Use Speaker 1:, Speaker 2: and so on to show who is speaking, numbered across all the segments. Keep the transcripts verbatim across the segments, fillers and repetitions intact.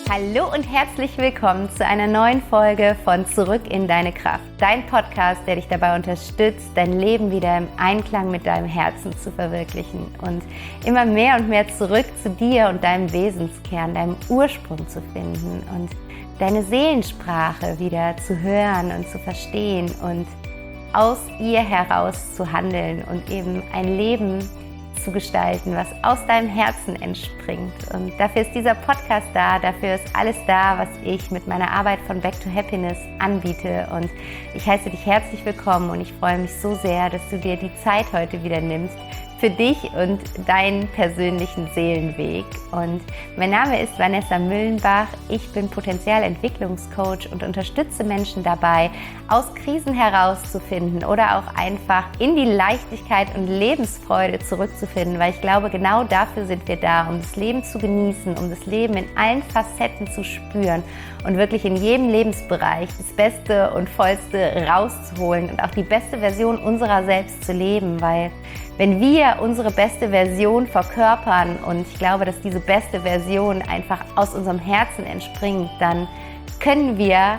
Speaker 1: Hallo und herzlich willkommen zu einer neuen Folge von Zurück in deine Kraft. Dein Podcast, der dich dabei unterstützt, dein Leben wieder im Einklang mit deinem Herzen zu verwirklichen und immer mehr und mehr zurück zu dir und deinem Wesenskern, deinem Ursprung zu finden und deine Seelensprache wieder zu hören und zu verstehen und aus ihr heraus zu handeln und eben ein Leben zu gestalten, was aus deinem Herzen entspringt. Und dafür ist dieser Podcast da, dafür ist alles da, was ich mit meiner Arbeit von Back to Happiness anbiete. Und ich heiße dich herzlich willkommen und ich freue mich so sehr, dass du dir die Zeit heute wieder nimmst für dich und deinen persönlichen Seelenweg. Und mein Name ist Vanessa Müllenbach. Ich bin Potenzialentwicklungscoach und unterstütze Menschen dabei, aus Krisen herauszufinden oder auch einfach in die Leichtigkeit und Lebensfreude zurückzufinden, weil ich glaube, genau dafür sind wir da, um das Leben zu genießen, um das Leben in allen Facetten zu spüren und wirklich in jedem Lebensbereich das Beste und Vollste rauszuholen und auch die beste Version unserer selbst zu leben, weil wenn wir unsere beste Version verkörpern und ich glaube, dass diese beste Version einfach aus unserem Herzen entspringt, dann können wir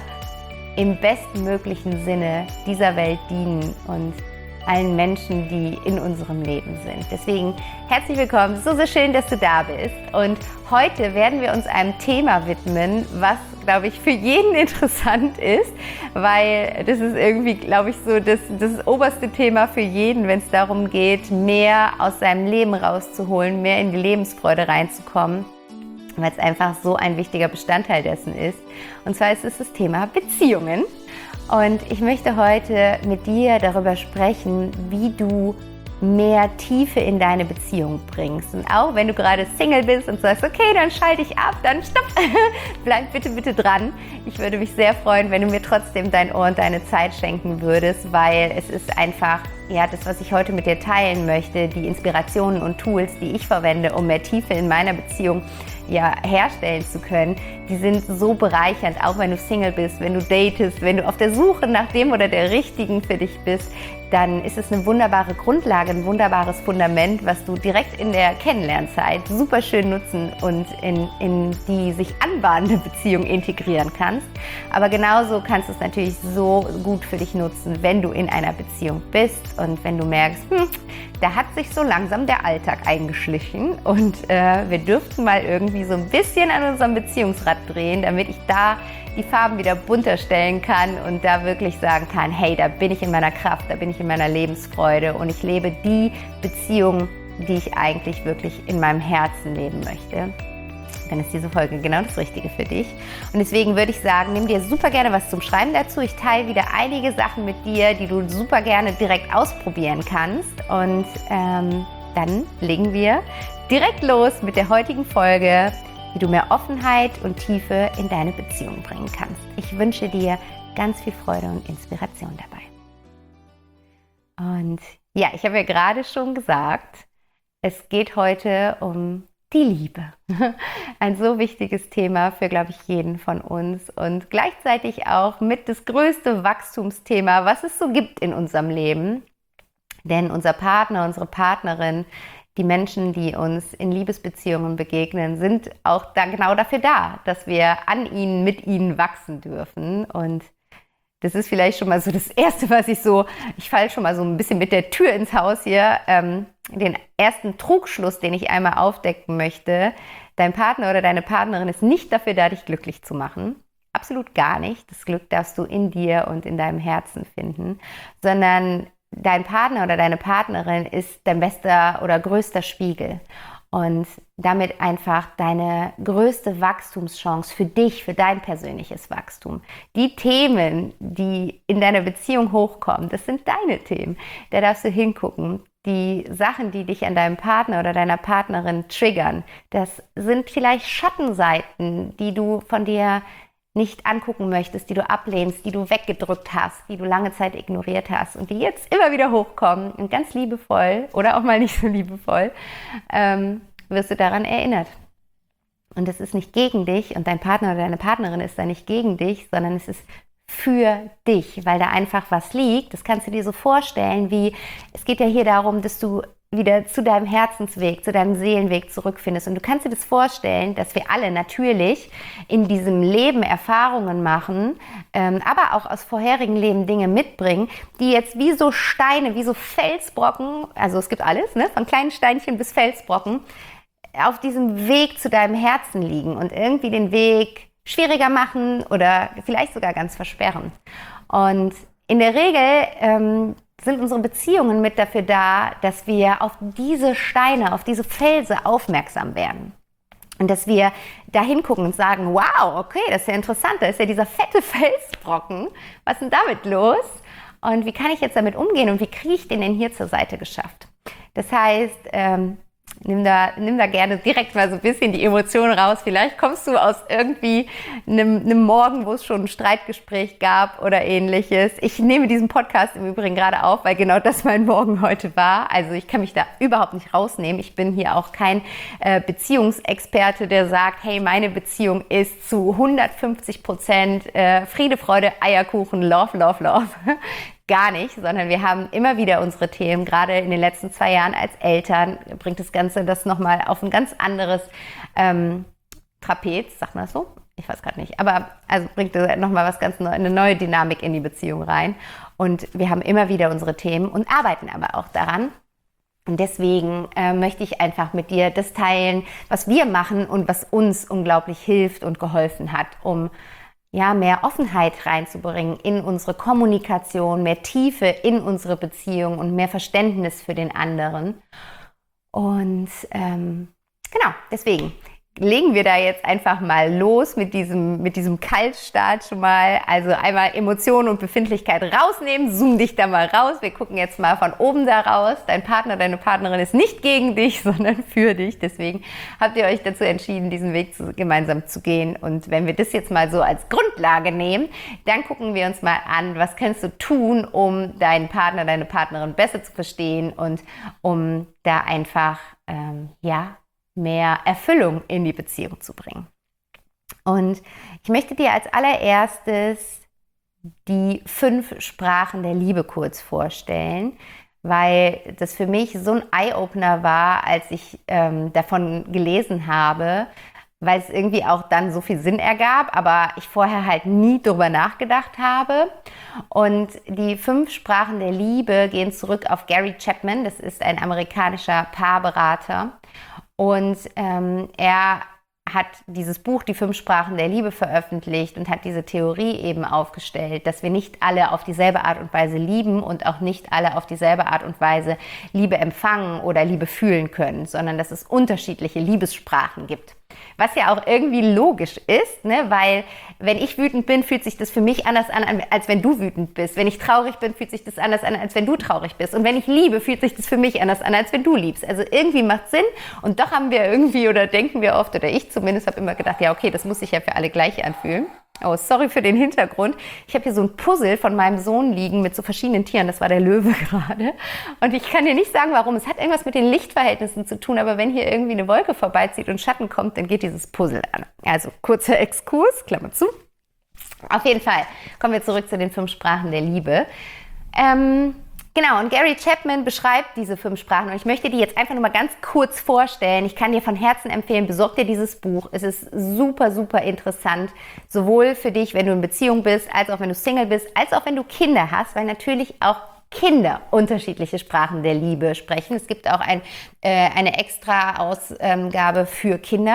Speaker 1: im bestmöglichen Sinne dieser Welt dienen und allen Menschen, die in unserem Leben sind. Deswegen herzlich willkommen, so, so schön, dass du da bist. Und heute werden wir uns einem Thema widmen, was, glaube ich, für jeden interessant ist, weil das ist irgendwie, glaube ich, so das, das oberste Thema für jeden, wenn es darum geht, mehr aus seinem Leben rauszuholen, mehr in die Lebensfreude reinzukommen, weil es einfach so ein wichtiger Bestandteil dessen ist. Und zwar ist es das Thema Beziehungen. Und ich möchte heute mit dir darüber sprechen, wie du mehr Tiefe in deine Beziehung bringst. Und auch wenn du gerade Single bist und sagst, okay, dann schalte ich ab, dann stopp, bleib bitte, bitte dran. Ich würde mich sehr freuen, wenn du mir trotzdem dein Ohr und deine Zeit schenken würdest, weil es ist einfach, ja, das, was ich heute mit dir teilen möchte, die Inspirationen und Tools, die ich verwende, um mehr Tiefe in meiner Beziehung ja, herstellen zu können, die sind so bereichernd, auch wenn du Single bist, wenn du datest, wenn du auf der Suche nach dem oder der Richtigen für dich bist, dann ist es eine wunderbare Grundlage, ein wunderbares Fundament, was du direkt in der Kennenlernzeit super schön nutzen und in, in die sich anbahnende Beziehung integrieren kannst. Aber genauso kannst du es natürlich so gut für dich nutzen, wenn du in einer Beziehung bist und wenn du merkst, hm, da hat sich so langsam der Alltag eingeschlichen und äh, wir dürften mal irgendwie so ein bisschen an unserem Beziehungsrad drehen, damit ich da die Farben wieder bunter stellen kann und da wirklich sagen kann, hey, da bin ich in meiner Kraft, da bin ich in meiner Lebensfreude und ich lebe die Beziehung, die ich eigentlich wirklich in meinem Herzen leben möchte. Dann ist diese Folge genau das Richtige für dich. Und deswegen würde ich sagen, nimm dir super gerne was zum Schreiben dazu. Ich teile wieder einige Sachen mit dir, die du super gerne direkt ausprobieren kannst. Und ähm, dann legen wir direkt los mit der heutigen Folge, wie du mehr Offenheit und Tiefe in deine Beziehung bringen kannst. Ich wünsche dir ganz viel Freude und Inspiration dabei. Und ja, ich habe ja gerade schon gesagt, es geht heute um die Liebe. Ein so wichtiges Thema für, glaube ich, jeden von uns und gleichzeitig auch mit das größte Wachstumsthema, was es so gibt in unserem Leben. Denn unser Partner, unsere Partnerin, die Menschen, die uns in Liebesbeziehungen begegnen, sind auch da genau dafür da, dass wir an ihnen, mit ihnen wachsen dürfen. Und das ist vielleicht schon mal so das Erste, was ich so, ich falle schon mal so ein bisschen mit der Tür ins Haus hier, ähm, den ersten Trugschluss, den ich einmal aufdecken möchte. Dein Partner oder deine Partnerin ist nicht dafür da, dich glücklich zu machen. Absolut gar nicht. Das Glück darfst du in dir und in deinem Herzen finden, sondern dein Partner oder deine Partnerin ist dein bester oder größter Spiegel und damit einfach deine größte Wachstumschance für dich, für dein persönliches Wachstum. Die Themen, die in deiner Beziehung hochkommen, das sind deine Themen. Da darfst du hingucken. Die Sachen, die dich an deinem Partner oder deiner Partnerin triggern, das sind vielleicht Schattenseiten, die du von dir nicht angucken möchtest, die du ablehnst, die du weggedrückt hast, die du lange Zeit ignoriert hast und die jetzt immer wieder hochkommen und ganz liebevoll oder auch mal nicht so liebevoll, ähm, wirst du daran erinnert. Und es ist nicht gegen dich und dein Partner oder deine Partnerin ist da nicht gegen dich, sondern es ist für dich, weil da einfach was liegt. Das kannst du dir so vorstellen, wie es geht ja hier darum, dass du wieder zu deinem Herzensweg, zu deinem Seelenweg zurückfindest. Und du kannst dir das vorstellen, dass wir alle natürlich in diesem Leben Erfahrungen machen, ähm, aber auch aus vorherigen Leben Dinge mitbringen, die jetzt wie so Steine, wie so Felsbrocken, also es gibt alles, ne, von kleinen Steinchen bis Felsbrocken, auf diesem Weg zu deinem Herzen liegen und irgendwie den Weg schwieriger machen oder vielleicht sogar ganz versperren. Und in der Regel ähm, sind unsere Beziehungen mit dafür da, dass wir auf diese Steine, auf diese Felsen aufmerksam werden. Und dass wir da hingucken und sagen, wow, okay, das ist ja interessant, da ist ja dieser fette Felsbrocken. Was ist denn damit los? Und wie kann ich jetzt damit umgehen und wie kriege ich den denn hier zur Seite geschafft? Das heißt, ähm, Nimm da, nimm da gerne direkt mal so ein bisschen die Emotionen raus. Vielleicht kommst du aus irgendwie einem, einem Morgen, wo es schon ein Streitgespräch gab oder ähnliches. Ich nehme diesen Podcast im Übrigen gerade auf, weil genau das mein Morgen heute war. Also ich kann mich da überhaupt nicht rausnehmen. Ich bin hier auch kein äh, Beziehungsexperte, der sagt, hey, meine Beziehung ist zu hundertfünfzig Prozent äh, Friede, Freude, Eierkuchen, Love, Love, Love. Gar nicht, sondern wir haben immer wieder unsere Themen. Gerade in den letzten zwei Jahren als Eltern bringt das Ganze das nochmal auf ein ganz anderes ähm, Trapez, sagt man das so? Ich weiß gerade nicht. Aber also bringt das nochmal was ganz Neues, eine neue Dynamik in die Beziehung rein. Und wir haben immer wieder unsere Themen und arbeiten aber auch daran. Und deswegen äh, möchte ich einfach mit dir das teilen, was wir machen und was uns unglaublich hilft und geholfen hat, um ja, mehr Offenheit reinzubringen in unsere Kommunikation, mehr Tiefe in unsere Beziehung und mehr Verständnis für den anderen. Und ähm, genau, deswegen legen wir da jetzt einfach mal los mit diesem, mit diesem Kaltstart schon mal. Also einmal Emotionen und Befindlichkeit rausnehmen, zoom dich da mal raus. Wir gucken jetzt mal von oben da raus. Dein Partner, deine Partnerin ist nicht gegen dich, sondern für dich. Deswegen habt ihr euch dazu entschieden, diesen Weg zu, gemeinsam zu gehen. Und wenn wir das jetzt mal so als Grundlage nehmen, dann gucken wir uns mal an, was kannst du tun, um deinen Partner, deine Partnerin besser zu verstehen und um da einfach, ähm, ja, mehr Erfüllung in die Beziehung zu bringen. Und ich möchte dir als allererstes die fünf Sprachen der Liebe kurz vorstellen, weil das für mich so ein Eye-Opener war, als ich ähm, davon gelesen habe, weil es irgendwie auch dann so viel Sinn ergab, aber ich vorher halt nie drüber nachgedacht habe. Und die fünf Sprachen der Liebe gehen zurück auf Gary Chapman, das ist ein amerikanischer Paarberater. Und ähm, er hat dieses Buch, die fünf Sprachen der Liebe, veröffentlicht und hat diese Theorie eben aufgestellt, dass wir nicht alle auf dieselbe Art und Weise lieben und auch nicht alle auf dieselbe Art und Weise Liebe empfangen oder Liebe fühlen können, sondern dass es unterschiedliche Liebessprachen gibt. Was ja auch irgendwie logisch ist, ne? Weil wenn ich wütend bin, fühlt sich das für mich anders an, als wenn du wütend bist. Wenn ich traurig bin, fühlt sich das anders an, als wenn du traurig bist. Und wenn ich liebe, fühlt sich das für mich anders an, als wenn du liebst. Also irgendwie macht Sinn. Und doch haben wir irgendwie oder denken wir oft, oder ich zumindest habe immer gedacht, ja okay, das muss sich ja für alle gleich anfühlen. Oh, sorry für den Hintergrund. Ich habe hier so ein Puzzle von meinem Sohn liegen mit so verschiedenen Tieren. Das war der Löwe gerade. Und ich kann dir nicht sagen, warum. Es hat irgendwas mit den Lichtverhältnissen zu tun. Aber wenn hier irgendwie eine Wolke vorbeizieht und Schatten kommt, dann geht dieses Puzzle an. Also kurzer Exkurs, Klammer zu. Auf jeden Fall kommen wir zurück zu den fünf Sprachen der Liebe. Ähm... Genau, und Gary Chapman beschreibt diese fünf Sprachen und ich möchte die jetzt einfach nur mal ganz kurz vorstellen. Ich kann dir von Herzen empfehlen, besorg dir dieses Buch. Es ist super, super interessant, sowohl für dich, wenn du in Beziehung bist, als auch wenn du Single bist, als auch wenn du Kinder hast, weil natürlich auch Kinder unterschiedliche Sprachen der Liebe sprechen. Es gibt auch ein, äh, eine extra Ausgabe für Kinder.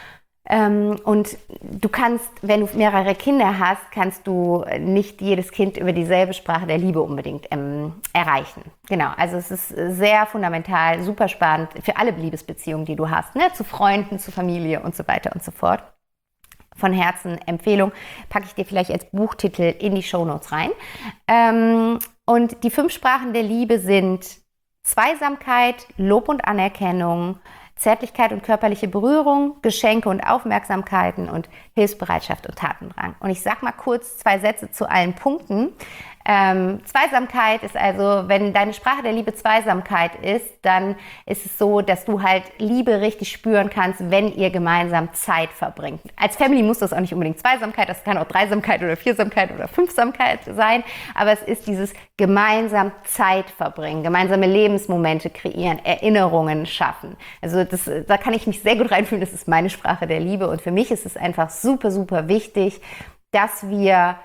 Speaker 1: Ähm, und du kannst, wenn du mehrere Kinder hast, kannst du nicht jedes Kind über dieselbe Sprache der Liebe unbedingt ähm, erreichen. Genau, also es ist sehr fundamental, super spannend für alle Liebesbeziehungen, die du hast, ne? Zu Freunden, zu Familie und so weiter und so fort. Von Herzen Empfehlung, packe ich dir vielleicht als Buchtitel in die Shownotes rein. Ähm, und die fünf Sprachen der Liebe sind Zweisamkeit, Lob und Anerkennung, Zärtlichkeit und körperliche Berührung, Geschenke und Aufmerksamkeiten und Hilfsbereitschaft und Tatendrang. Und ich sag mal kurz zwei Sätze zu allen Punkten. Ähm, Zweisamkeit ist also, wenn deine Sprache der Liebe Zweisamkeit ist, dann ist es so, dass du halt Liebe richtig spüren kannst, wenn ihr gemeinsam Zeit verbringt. Als Family muss das auch nicht unbedingt Zweisamkeit, das kann auch Dreisamkeit oder Viersamkeit oder Fünfsamkeit sein, aber es ist dieses gemeinsam Zeit verbringen, gemeinsame Lebensmomente kreieren, Erinnerungen schaffen. Also das, da kann ich mich sehr gut reinfühlen, das ist meine Sprache der Liebe und für mich ist es einfach super, super wichtig, dass wir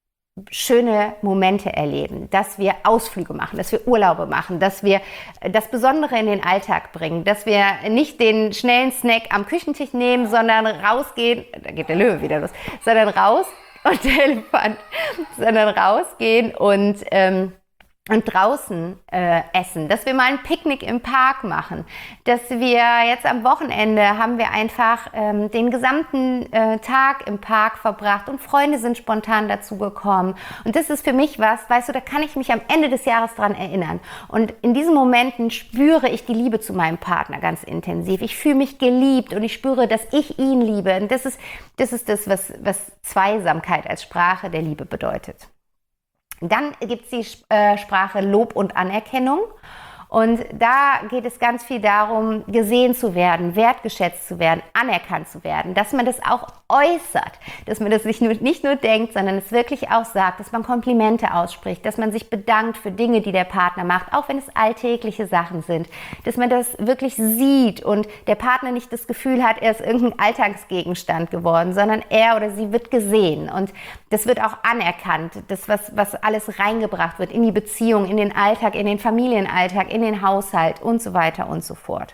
Speaker 1: schöne Momente erleben, dass wir Ausflüge machen, dass wir Urlaube machen, dass wir das Besondere in den Alltag bringen, dass wir nicht den schnellen Snack am Küchentisch nehmen, sondern rausgehen, da geht der Löwe wieder los, sondern raus und der Elefant, sondern rausgehen und ähm, und draußen äh, essen, dass wir mal ein Picknick im Park machen, dass wir jetzt am Wochenende haben wir einfach ähm, den gesamten äh, Tag im Park verbracht und Freunde sind spontan dazu gekommen und das ist für mich was, weißt du, da kann ich mich am Ende des Jahres dran erinnern und in diesen Momenten spüre ich die Liebe zu meinem Partner ganz intensiv, ich fühle mich geliebt und ich spüre, dass ich ihn liebe und das ist das, ist das was, was Zweisamkeit als Sprache der Liebe bedeutet. Dann gibt es die äh, Sprache Lob und Anerkennung und da geht es ganz viel darum, gesehen zu werden, wertgeschätzt zu werden, anerkannt zu werden, dass man das auch äußert, dass man das nicht nur, nicht nur denkt, sondern es wirklich auch sagt, dass man Komplimente ausspricht, dass man sich bedankt für Dinge, die der Partner macht, auch wenn es alltägliche Sachen sind, dass man das wirklich sieht und der Partner nicht das Gefühl hat, er ist irgendein Alltagsgegenstand geworden, sondern er oder sie wird gesehen und das wird auch anerkannt, das, was, was alles reingebracht wird in die Beziehung, in den Alltag, in den Familienalltag, in den Haushalt und so weiter und so fort.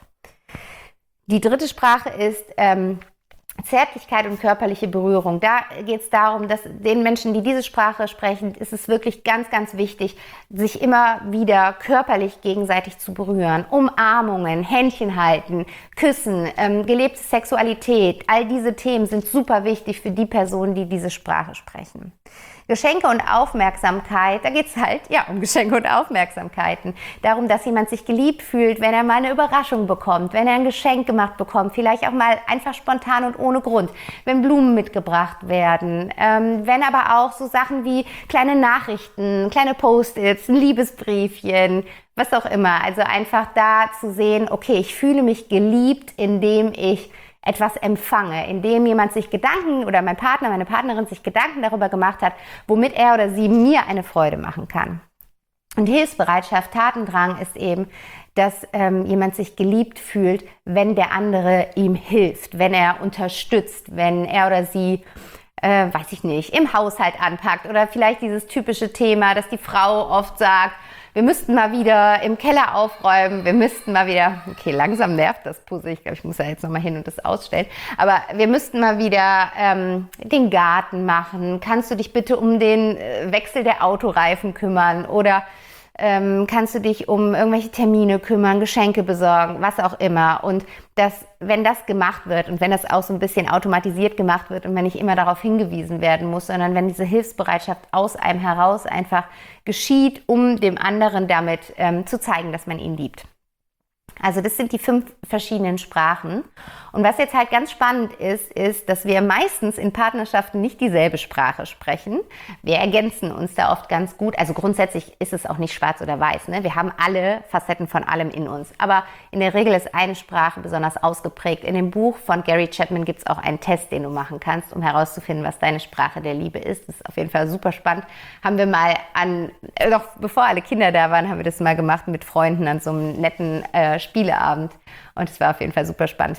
Speaker 1: Die dritte Sprache ist ähm, Zärtlichkeit und körperliche Berührung. Da geht es darum, dass den Menschen, die diese Sprache sprechen, ist es wirklich ganz, ganz wichtig, sich immer wieder körperlich gegenseitig zu berühren. Umarmungen, Händchen halten, Küssen, ähm, gelebte Sexualität, all diese Themen sind super wichtig für die Personen, die diese Sprache sprechen. Geschenke und Aufmerksamkeit, da geht es halt ja um Geschenke und Aufmerksamkeiten. Darum, dass jemand sich geliebt fühlt, wenn er mal eine Überraschung bekommt, wenn er ein Geschenk gemacht bekommt, vielleicht auch mal einfach spontan und ohne Grund, wenn Blumen mitgebracht werden, ähm, wenn aber auch so Sachen wie kleine Nachrichten, kleine Post-its, ein Liebesbriefchen, was auch immer. Also einfach da zu sehen, okay, ich fühle mich geliebt, indem ich etwas empfange, indem jemand sich Gedanken oder mein Partner, meine Partnerin sich Gedanken darüber gemacht hat, womit er oder sie mir eine Freude machen kann. Und Hilfsbereitschaft, Tatendrang ist eben, dass ähm, jemand sich geliebt fühlt, wenn der andere ihm hilft, wenn er unterstützt, wenn er oder sie äh, weiß ich nicht, im Haushalt anpackt oder vielleicht dieses typische Thema, dass die Frau oft sagt, wir müssten mal wieder im Keller aufräumen, wir müssten mal wieder, okay, langsam nervt das Puzzle, ich glaube, ich muss da jetzt nochmal hin und das ausstellen, aber wir müssten mal wieder ähm, den Garten machen, kannst du dich bitte um den Wechsel der Autoreifen kümmern oder ähm, kannst du dich um irgendwelche Termine kümmern, Geschenke besorgen, was auch immer. Und das, wenn das gemacht wird und wenn das auch so ein bisschen automatisiert gemacht wird und wenn nicht immer darauf hingewiesen werden muss, sondern wenn diese Hilfsbereitschaft aus einem heraus einfach geschieht, um dem anderen damit ähm, zu zeigen, dass man ihn liebt. Also das sind die fünf verschiedenen Sprachen. Und was jetzt halt ganz spannend ist, ist, dass wir meistens in Partnerschaften nicht dieselbe Sprache sprechen. Wir ergänzen uns da oft ganz gut. Also grundsätzlich ist es auch nicht schwarz oder weiß, ne? Wir haben alle Facetten von allem in uns. Aber in der Regel ist eine Sprache besonders ausgeprägt. In dem Buch von Gary Chapman gibt es auch einen Test, den du machen kannst, um herauszufinden, was deine Sprache der Liebe ist. Das ist auf jeden Fall super spannend. Haben wir mal an, noch bevor alle Kinder da waren, haben wir das mal gemacht mit Freunden an so einem netten äh, Spieleabend. Und es war auf jeden Fall super spannend.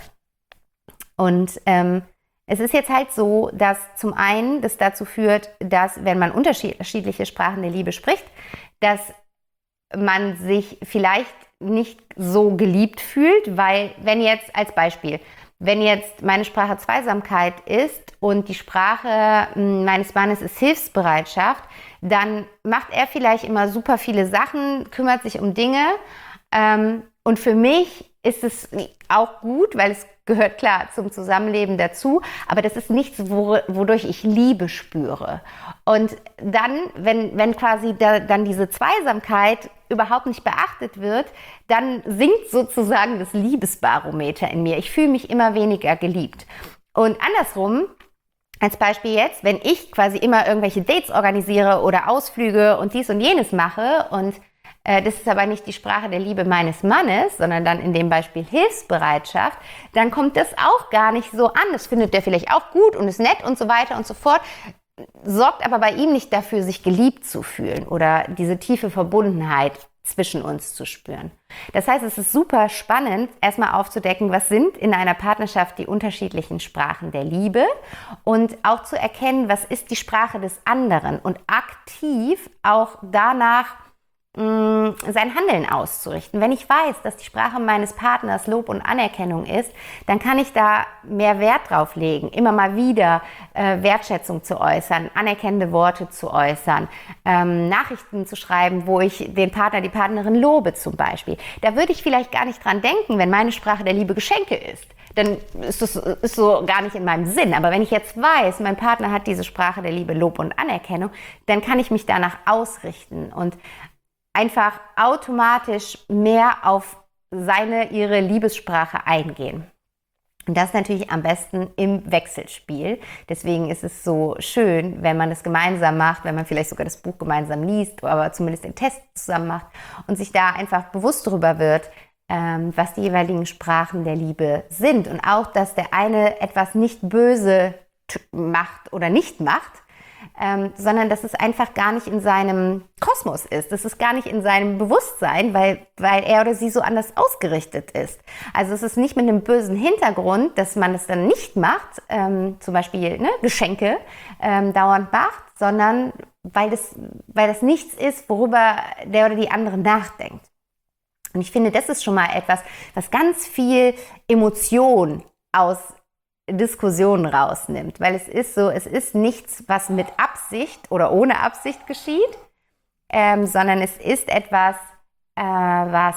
Speaker 1: Und ähm, es ist jetzt halt so, dass zum einen das dazu führt, dass wenn man unterschiedliche Sprachen der Liebe spricht, dass man sich vielleicht nicht so geliebt fühlt, weil wenn jetzt als Beispiel, wenn jetzt meine Sprache Zweisamkeit ist und die Sprache meines Mannes ist Hilfsbereitschaft, dann macht er vielleicht immer super viele Sachen, kümmert sich um Dinge ähm, und für mich ist es auch gut, weil es gehört klar zum Zusammenleben dazu, aber das ist nichts, wodurch ich Liebe spüre. Und dann, wenn, wenn quasi da, dann diese Zweisamkeit überhaupt nicht beachtet wird, dann sinkt sozusagen das Liebesbarometer in mir. Ich fühle mich immer weniger geliebt. Und andersrum, Als Beispiel jetzt, wenn ich quasi immer irgendwelche Dates organisiere oder Ausflüge und dies und jenes mache und äh, das ist aber nicht die Sprache der Liebe meines Mannes, sondern dann in dem Beispiel Hilfsbereitschaft, dann kommt das auch gar nicht so an. Das findet der vielleicht auch gut und ist nett und so weiter und so fort, sorgt aber bei ihm nicht dafür, sich geliebt zu fühlen oder diese tiefe Verbundenheit zwischen uns zu spüren. Das heißt, es ist super spannend, erstmal aufzudecken, was sind in einer Partnerschaft die unterschiedlichen Sprachen der Liebe und auch zu erkennen, was ist die Sprache des anderen und aktiv auch danach mh, sein Handeln auszurichten. Wenn ich weiß, dass die Sprache meines Partners Lob und Anerkennung ist, dann kann ich da mehr Wert drauf legen, immer mal wieder äh, Wertschätzung zu äußern, anerkennende Worte zu äußern, ähm, Nachrichten zu schreiben, wo ich den Partner, die Partnerin lobe zum Beispiel. Da würde ich vielleicht gar nicht dran denken, wenn meine Sprache der Liebe Geschenke ist. Dann ist das ist so gar nicht in meinem Sinn. Aber wenn ich jetzt weiß, mein Partner hat diese Sprache der Liebe, Lob und Anerkennung, dann kann ich mich danach ausrichten und einfach automatisch mehr auf seine, ihre Liebessprache eingehen. Und das natürlich am besten im Wechselspiel. Deswegen ist es so schön, wenn man es gemeinsam macht, wenn man vielleicht sogar das Buch gemeinsam liest, aber zumindest den Test zusammen macht und sich da einfach bewusst darüber wird, ähm, was die jeweiligen Sprachen der Liebe sind. Und auch, dass der eine etwas nicht böse macht oder nicht macht, Ähm, sondern dass es einfach gar nicht in seinem Kosmos ist. Das ist gar nicht in seinem Bewusstsein, weil, weil er oder sie so anders ausgerichtet ist. Also es ist nicht mit einem bösen Hintergrund, dass man es dann nicht macht, ähm, zum Beispiel ne, Geschenke ähm, dauernd macht, sondern weil das, weil das nichts ist, worüber der oder die andere nachdenkt. Und ich finde, das ist schon mal etwas, was ganz viel Emotion aus Diskussionen rausnimmt, weil es ist so, es ist nichts, was mit Absicht oder ohne Absicht geschieht, ähm, sondern es ist etwas, äh, was,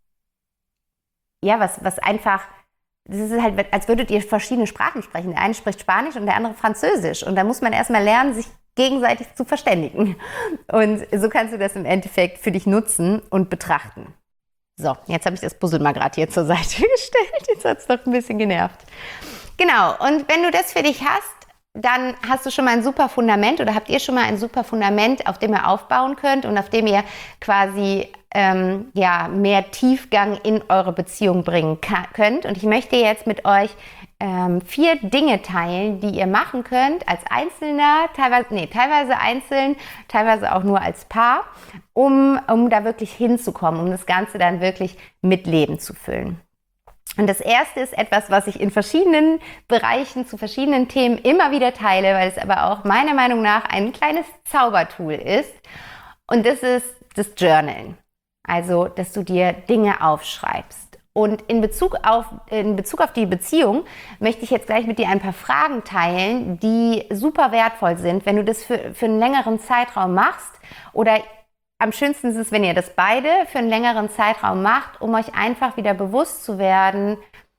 Speaker 1: ja, was, was einfach, das ist halt, als würdet ihr verschiedene Sprachen sprechen. Der eine spricht Spanisch und der andere Französisch und da muss man erstmal lernen, sich gegenseitig zu verständigen. Und so kannst du das im Endeffekt für dich nutzen und betrachten. So, jetzt habe ich das Puzzle mal gerade hier zur Seite gestellt, jetzt hat es doch ein bisschen genervt. Genau, und wenn du das für dich hast, dann hast du schon mal ein super Fundament oder habt ihr schon mal ein super Fundament, auf dem ihr aufbauen könnt und auf dem ihr quasi ähm, ja, mehr Tiefgang in eure Beziehung bringen könnt. Und ich möchte jetzt mit euch ähm, vier Dinge teilen, die ihr machen könnt als Einzelner, teilweise, nee, teilweise einzeln, teilweise auch nur als Paar, um, um da wirklich hinzukommen, um das Ganze dann wirklich mit Leben zu füllen. Und das erste ist etwas, was ich in verschiedenen Bereichen zu verschiedenen Themen immer wieder teile, weil es aber auch meiner Meinung nach ein kleines Zaubertool ist. Und das ist das Journalen. Also, dass du dir Dinge aufschreibst. Und in Bezug auf, in Bezug auf die Beziehung möchte ich jetzt gleich mit dir ein paar Fragen teilen, die super wertvoll sind, wenn du das für, für einen längeren Zeitraum machst oder am schönsten ist es, wenn ihr das beide für einen längeren Zeitraum macht, um euch einfach wieder bewusst zu werden,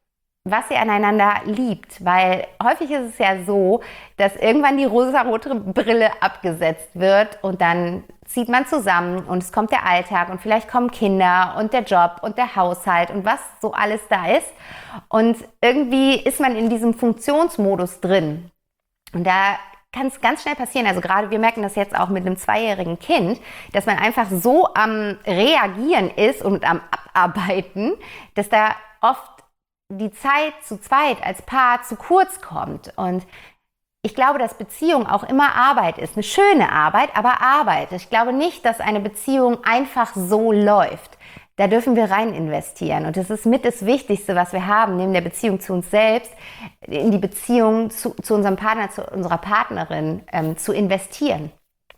Speaker 1: was ihr aneinander liebt. Weil häufig ist es ja so, dass irgendwann die rosarote Brille abgesetzt wird und dann zieht man zusammen und es kommt der Alltag und vielleicht kommen Kinder und der Job und der Haushalt und was so alles da ist. Und irgendwie ist man in diesem Funktionsmodus drin. Und da kann es ganz schnell passieren, also gerade wir merken das jetzt auch mit einem zweijährigen Kind, dass man einfach so am Reagieren ist und am Abarbeiten, dass da oft die Zeit zu zweit als Paar zu kurz kommt. Und ich glaube, dass Beziehung auch immer Arbeit ist, eine schöne Arbeit, aber Arbeit. Ich glaube nicht, dass eine Beziehung einfach so läuft. Da dürfen wir rein investieren und das ist mit das Wichtigste, was wir haben, neben der Beziehung zu uns selbst, in die Beziehung zu, zu unserem Partner, zu unserer Partnerin ähm, zu investieren.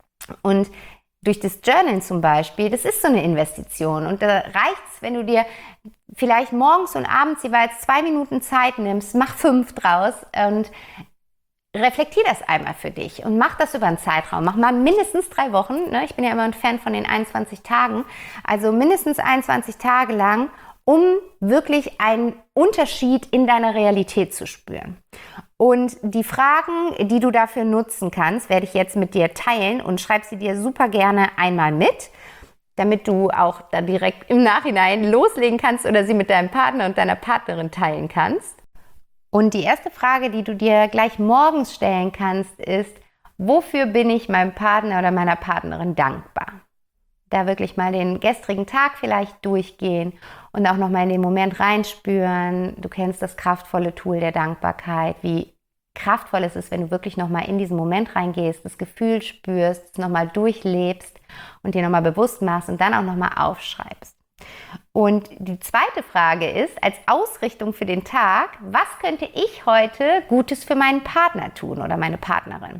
Speaker 1: Und durch das Journalen zum Beispiel, das ist so eine Investition und da reicht es, wenn du dir vielleicht morgens und abends jeweils zwei Minuten Zeit nimmst, mach fünf draus und reflektier das einmal für dich und mach das über einen Zeitraum. Mach mal mindestens drei Wochen. Ne? Ich bin ja immer ein Fan von den einundzwanzig Tagen. Also mindestens einundzwanzig Tage lang, um wirklich einen Unterschied in deiner Realität zu spüren. Und die Fragen, die du dafür nutzen kannst, werde ich jetzt mit dir teilen und schreib sie dir super gerne einmal mit, damit du auch dann direkt im Nachhinein loslegen kannst oder sie mit deinem Partner und deiner Partnerin teilen kannst. Und die erste Frage, die du dir gleich morgens stellen kannst, ist, wofür bin ich meinem Partner oder meiner Partnerin dankbar? Da wirklich mal den gestrigen Tag vielleicht durchgehen und auch nochmal in den Moment reinspüren. Du kennst das kraftvolle Tool der Dankbarkeit, wie kraftvoll es ist, wenn du wirklich nochmal in diesen Moment reingehst, das Gefühl spürst, es nochmal durchlebst und dir nochmal bewusst machst und dann auch nochmal aufschreibst. Und die zweite Frage ist, als Ausrichtung für den Tag, was könnte ich heute Gutes für meinen Partner tun oder meine Partnerin?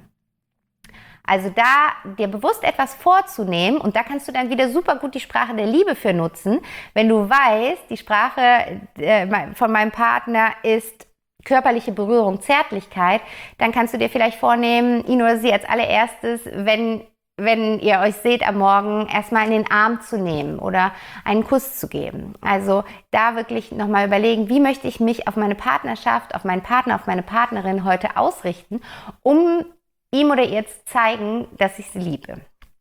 Speaker 1: Also da dir bewusst etwas vorzunehmen, und da kannst du dann wieder super gut die Sprache der Liebe für nutzen. Wenn du weißt, die Sprache äh, von meinem Partner ist körperliche Berührung, Zärtlichkeit, dann kannst du dir vielleicht vornehmen, ihn oder sie als allererstes, wenn, wenn ihr euch seht am Morgen, erstmal in den Arm zu nehmen oder einen Kuss zu geben. Also da wirklich nochmal überlegen, wie möchte ich mich auf meine Partnerschaft, auf meinen Partner, auf meine Partnerin heute ausrichten, um ihm oder ihr zu zeigen, dass ich sie liebe.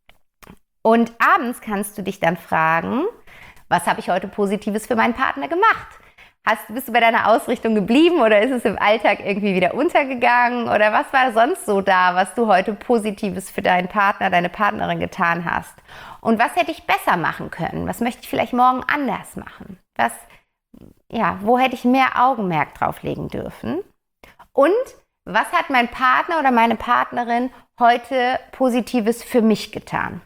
Speaker 1: Und abends kannst du dich dann fragen, was habe ich heute Positives für meinen Partner gemacht? Hast, bist du bei deiner Ausrichtung geblieben oder ist es im Alltag irgendwie wieder untergegangen? Oder was war sonst so da, was du heute Positives für deinen Partner, deine Partnerin getan hast? Und was hätte ich besser machen können? Was möchte ich vielleicht morgen anders machen? Was, ja, wo hätte ich mehr Augenmerk drauf legen dürfen? Und was hat mein Partner oder meine Partnerin heute Positives für mich getan?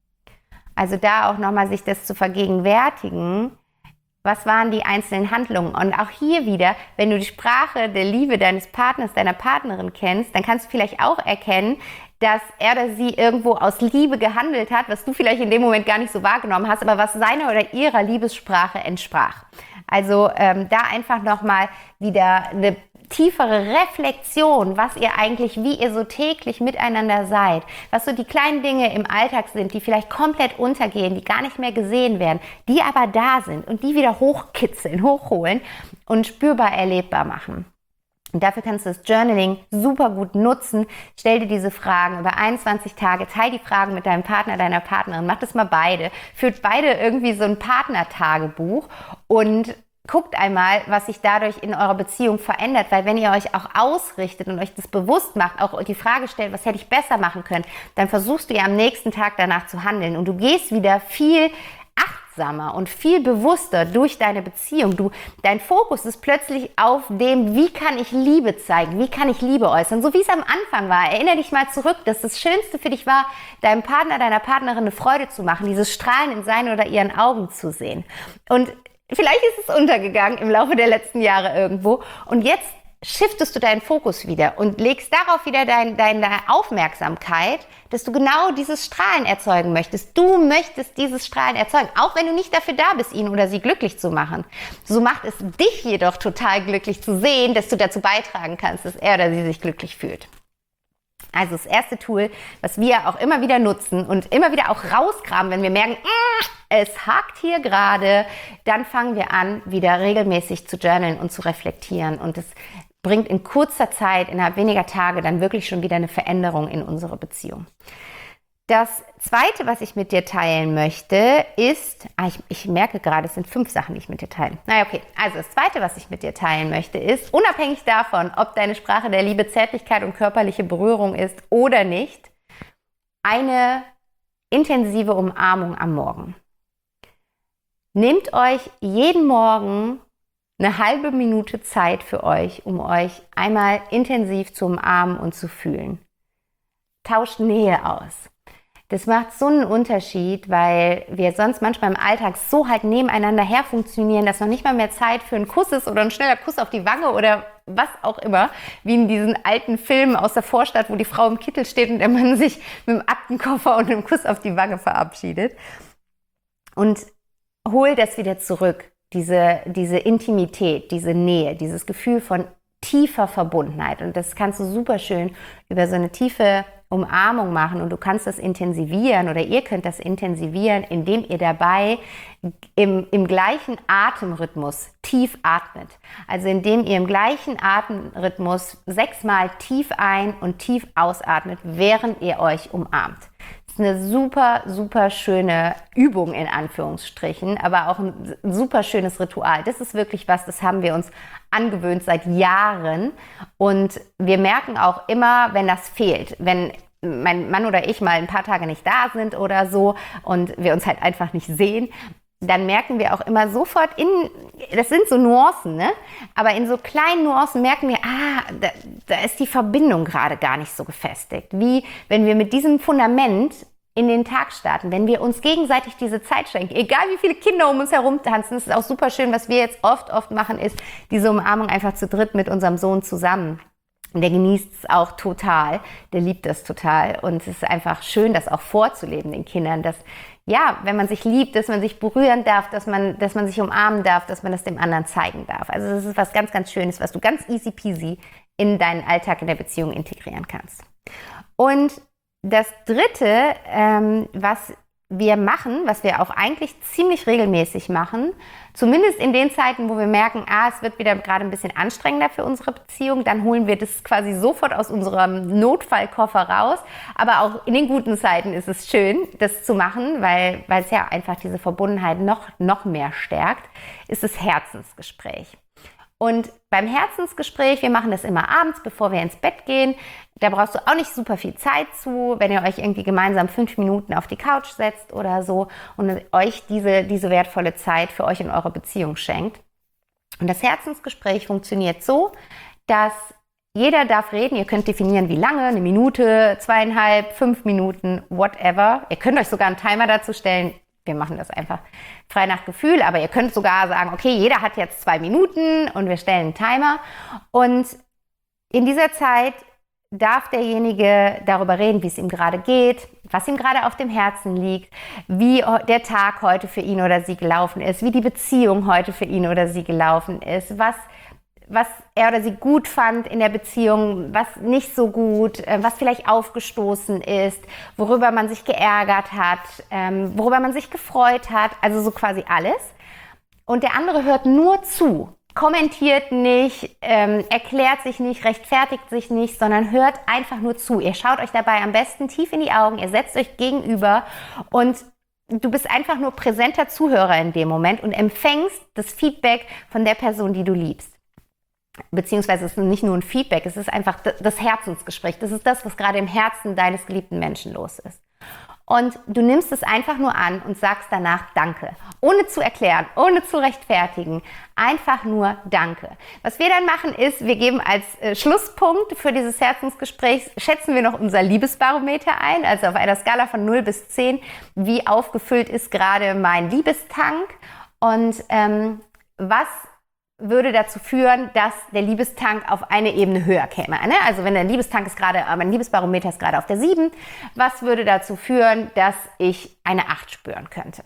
Speaker 1: Also da auch nochmal sich das zu vergegenwärtigen, was waren die einzelnen Handlungen? Und auch hier wieder, wenn du die Sprache der Liebe deines Partners, deiner Partnerin kennst, dann kannst du vielleicht auch erkennen, dass er oder sie irgendwo aus Liebe gehandelt hat, was du vielleicht in dem Moment gar nicht so wahrgenommen hast, aber was seiner oder ihrer Liebessprache entsprach. Also ähm, da einfach nochmal wieder eine tiefere Reflexion, was ihr eigentlich, wie ihr so täglich miteinander seid, was so die kleinen Dinge im Alltag sind, die vielleicht komplett untergehen, die gar nicht mehr gesehen werden, die aber da sind und die wieder hochkitzeln, hochholen und spürbar erlebbar machen. Und dafür kannst du das Journaling super gut nutzen. Stell dir diese Fragen über einundzwanzig Tage, teil die Fragen mit deinem Partner, deiner Partnerin, mach das mal beide, führt beide irgendwie so ein Partnertagebuch und guckt einmal, was sich dadurch in eurer Beziehung verändert, weil wenn ihr euch auch ausrichtet und euch das bewusst macht, auch die Frage stellt, was hätte ich besser machen können, dann versuchst du ja am nächsten Tag danach zu handeln und du gehst wieder viel achtsamer und viel bewusster durch deine Beziehung. Du, dein Fokus ist plötzlich auf dem, wie kann ich Liebe zeigen, wie kann ich Liebe äußern, so wie es am Anfang war. Erinnere dich mal zurück, dass das Schönste für dich war, deinem Partner, deiner Partnerin eine Freude zu machen, dieses Strahlen in seinen oder ihren Augen zu sehen. Und vielleicht ist es untergegangen im Laufe der letzten Jahre irgendwo und jetzt shiftest du deinen Fokus wieder und legst darauf wieder dein, deine Aufmerksamkeit, dass du genau dieses Strahlen erzeugen möchtest. Du möchtest dieses Strahlen erzeugen, auch wenn du nicht dafür da bist, ihn oder sie glücklich zu machen. So macht es dich jedoch total glücklich zu sehen, dass du dazu beitragen kannst, dass er oder sie sich glücklich fühlt. Also das erste Tool, was wir auch immer wieder nutzen und immer wieder auch rauskramen, wenn wir merken, es hakt hier gerade, dann fangen wir an, wieder regelmäßig zu journalen und zu reflektieren. Und es bringt in kurzer Zeit, innerhalb weniger Tage, dann wirklich schon wieder eine Veränderung in unsere Beziehung. Das Zweite, was ich mit dir teilen möchte, ist, ah, ich, ich merke gerade, es sind fünf Sachen, die ich mit dir teile. Naja, okay. Also das Zweite, was ich mit dir teilen möchte, ist, unabhängig davon, ob deine Sprache der Liebe Zärtlichkeit und körperliche Berührung ist oder nicht, eine intensive Umarmung am Morgen. Nehmt euch jeden Morgen eine halbe Minute Zeit für euch, um euch einmal intensiv zu umarmen und zu fühlen. Tauscht Nähe aus. Das macht so einen Unterschied, weil wir sonst manchmal im Alltag so halt nebeneinander her funktionieren, dass noch nicht mal mehr Zeit für einen Kuss ist oder ein schneller Kuss auf die Wange oder was auch immer, wie in diesen alten Filmen aus der Vorstadt, wo die Frau im Kittel steht und der Mann sich mit dem Aktenkoffer und einem Kuss auf die Wange verabschiedet. Und hol das wieder zurück, diese, diese Intimität, diese Nähe, dieses Gefühl von tiefer Verbundenheit. Und das kannst du super schön über so eine tiefe Umarmung machen und du kannst das intensivieren oder ihr könnt das intensivieren, indem ihr dabei im, im gleichen Atemrhythmus tief atmet. Also indem ihr im gleichen Atemrhythmus sechsmal tief ein- und tief ausatmet, während ihr euch umarmt. ist eine super, super schöne Übung in Anführungsstrichen, aber auch ein super schönes Ritual. Das ist wirklich was, das haben wir uns angewöhnt seit Jahren und wir merken auch immer, wenn das fehlt, wenn mein Mann oder ich mal ein paar Tage nicht da sind oder so und wir uns halt einfach nicht sehen, dann merken wir auch immer sofort in, das sind so Nuancen, ne? Aber in so kleinen Nuancen merken wir, ah, da, da ist die Verbindung gerade gar nicht so gefestigt. Wie wenn wir mit diesem Fundament in den Tag starten, wenn wir uns gegenseitig diese Zeit schenken, egal wie viele Kinder um uns herum tanzen, das ist auch super schön, was wir jetzt oft, oft machen, ist diese Umarmung einfach zu dritt mit unserem Sohn zusammen. Und der genießt es auch total, der liebt das total und es ist einfach schön, das auch vorzuleben den Kindern, dass ja, wenn man sich liebt, dass man sich berühren darf, dass man, dass man sich umarmen darf, dass man das dem anderen zeigen darf. Also das ist was ganz, ganz Schönes, was du ganz easy peasy in deinen Alltag in der Beziehung integrieren kannst. Und das Dritte, ähm, was wir machen, was wir auch eigentlich ziemlich regelmäßig machen, zumindest in den Zeiten, wo wir merken, ah, es wird wieder gerade ein bisschen anstrengender für unsere Beziehung, dann holen wir das quasi sofort aus unserem Notfallkoffer raus. Aber auch in den guten Zeiten ist es schön, das zu machen, weil, weil es ja einfach diese Verbundenheit noch, noch mehr stärkt, ist das Herzensgespräch. Und beim Herzensgespräch, wir machen das immer abends, bevor wir ins Bett gehen. Da brauchst du auch nicht super viel Zeit zu, wenn ihr euch irgendwie gemeinsam fünf Minuten auf die Couch setzt oder so und euch diese, diese wertvolle Zeit für euch in eurer Beziehung schenkt. Und das Herzensgespräch funktioniert so, dass jeder darf reden. Ihr könnt definieren, wie lange, eine Minute, zweieinhalb, fünf Minuten, whatever. Ihr könnt euch sogar einen Timer dazu stellen. Wir machen das einfach frei nach Gefühl, aber ihr könnt sogar sagen, okay, jeder hat jetzt zwei Minuten und wir stellen einen Timer. Und in dieser Zeit darf derjenige darüber reden, wie es ihm gerade geht, was ihm gerade auf dem Herzen liegt, wie der Tag heute für ihn oder sie gelaufen ist, wie die Beziehung heute für ihn oder sie gelaufen ist, was was er oder sie gut fand in der Beziehung, was nicht so gut, was vielleicht aufgestoßen ist, worüber man sich geärgert hat, worüber man sich gefreut hat, also so quasi alles. Und der andere hört nur zu, kommentiert nicht, erklärt sich nicht, rechtfertigt sich nicht, sondern hört einfach nur zu. Ihr schaut euch dabei am besten tief in die Augen, ihr setzt euch gegenüber und du bist einfach nur präsenter Zuhörer in dem Moment und empfängst das Feedback von der Person, die du liebst. Beziehungsweise es ist nicht nur ein Feedback, es ist einfach das Herzensgespräch. Das ist das, was gerade im Herzen deines geliebten Menschen los ist. Und du nimmst es einfach nur an und sagst danach Danke. Ohne zu erklären, ohne zu rechtfertigen. Einfach nur Danke. Was wir dann machen ist, wir geben als äh, Schlusspunkt für dieses Herzensgespräch, schätzen wir noch unser Liebesbarometer ein. Also auf einer Skala von null bis zehn, wie aufgefüllt ist gerade mein Liebestank. Und ähm, was würde dazu führen, dass der Liebestank auf eine Ebene höher käme. Ne? Also wenn der Liebestank ist gerade, mein Liebesbarometer ist gerade auf der sieben, was würde dazu führen, dass ich eine acht spüren könnte?